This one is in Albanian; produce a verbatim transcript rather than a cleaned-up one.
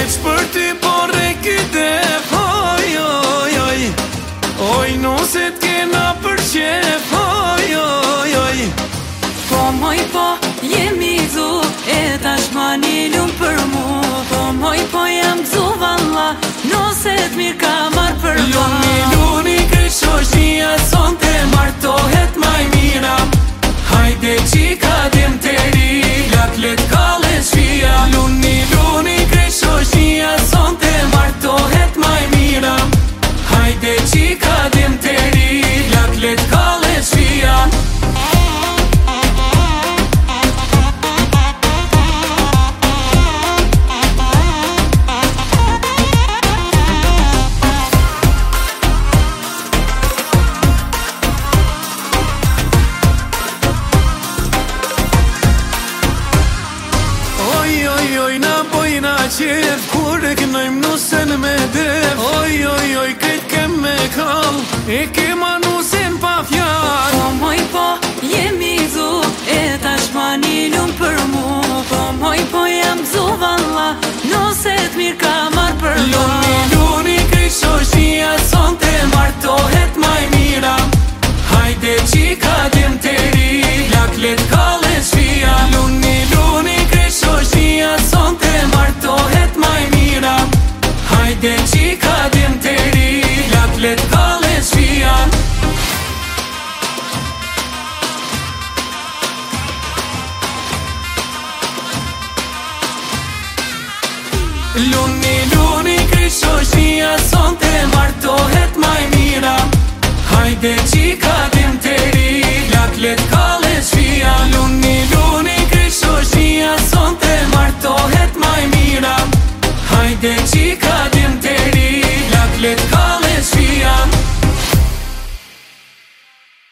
Veç për ty po rekide. Oj, oj, oj, oj, nuse t'kena për qef. Oj, oj, oj, Po moj po jemi zu, e tashma një lumë për mu. Po moj po jam zu valla, nose t'mirë ka marrë për ma. luni, luni, krejt shoqnia sonte martohet maj mira. Hajde qika dim të ri, lak let kalle shpia. Luni, luni, krejt shoqnia sonte martohet maj mira. Hajde qika dim të ri, lak let kalle shpia. Oj, na bojna qef, kur e kënojmë nusen me def. Oj, oj, oj, këtë kem me kall, e kema nusen pa fjall. Po moj po jemi zu, e tashma një lumë për mu. Po moj po jam zu valla, nose t'mirë ka marrë për ma. Luni, luni, krejt shoqnia sonte martohet maj mira. Hajde qika dim të ri, lak let kalle shpia. Luni, luni, krejt shoqnia sonte martohet maj mira. Hajde qika dim të ri, lak let kalle shpia. Luni, luni, krejt shoqnia sonte martohet maj mira. Hajde qika dim të ri, lak let kalle shpia. Luni, luni, krejt shoqnia sonte martohet maj mira. Hajde qika dim të ri, lak let kalle shpia.